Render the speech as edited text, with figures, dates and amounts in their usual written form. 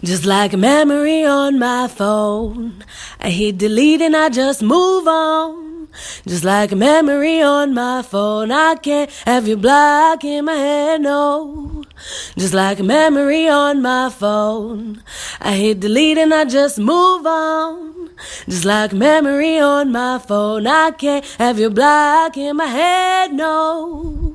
Just like a memory on my phone. I hit delete and I just move on. Just like a memory on my phone. I can't have you block in my head, no. Just like a memory on my phone. I hit delete and I just move on. Just like a memory on my phone. I can't have you block in my head, no.